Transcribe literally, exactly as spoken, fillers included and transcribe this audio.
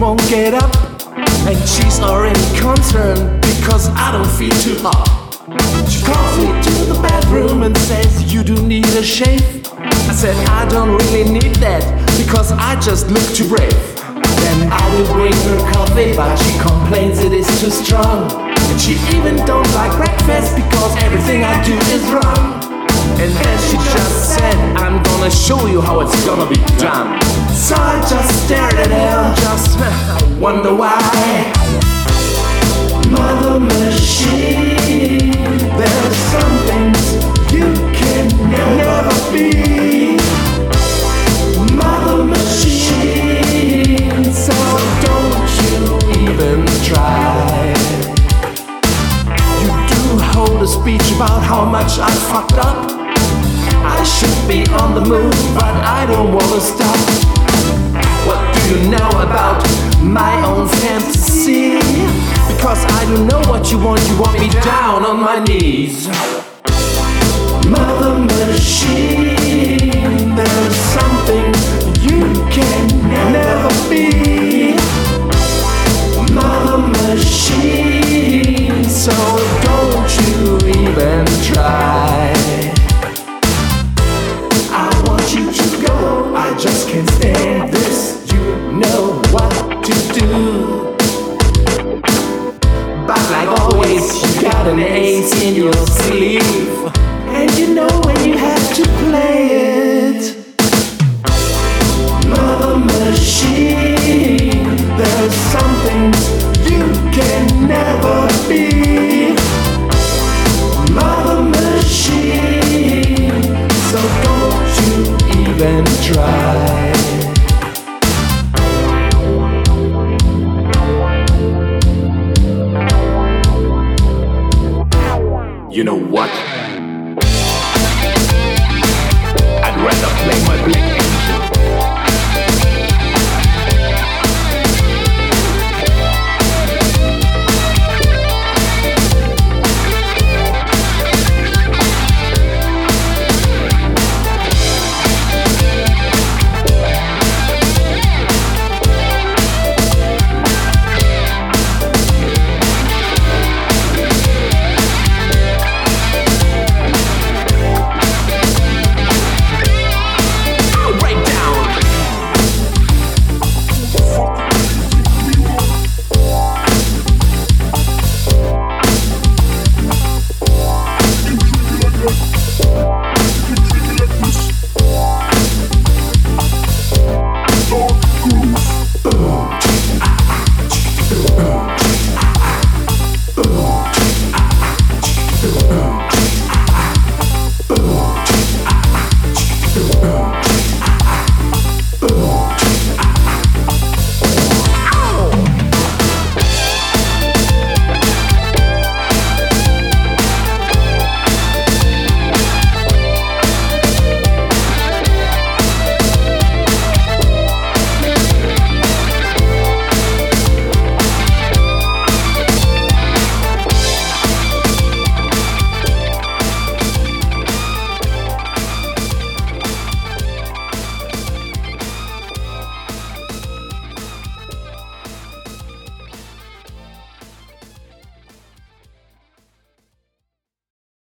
won't get up, and she's already concerned because I don't feel too hot. She calls me to the bedroom and says, you do need a shave. I said, I don't really need that because I just look too brave. Then I will bring her coffee, but she complains it is too strong. And she even don't like breakfast because everything I do is wrong. And then she just said, I'm gonna show you how it's gonna be done. So I just stared at her and just wonder why. Mother machine, there are some things you can never be. Mother machine, so don't you even try. You do hold a speech about how much I fucked up. I should be on the move, but I don't wanna stop. What do you know about my own fantasy? Because I don't know what you want, you want me down on my knees. Mother machine, there's something you can never be. Mother machine, so don't you even try. I want you to go, I just can't stand this. You know what to do. But like always, you got an ace in your sleeve, and you know when you have to play it. Mother machine, there's some things you can never be. Mother machine, so don't you even try. You know what? I'd rather play my Black Angel. Boom.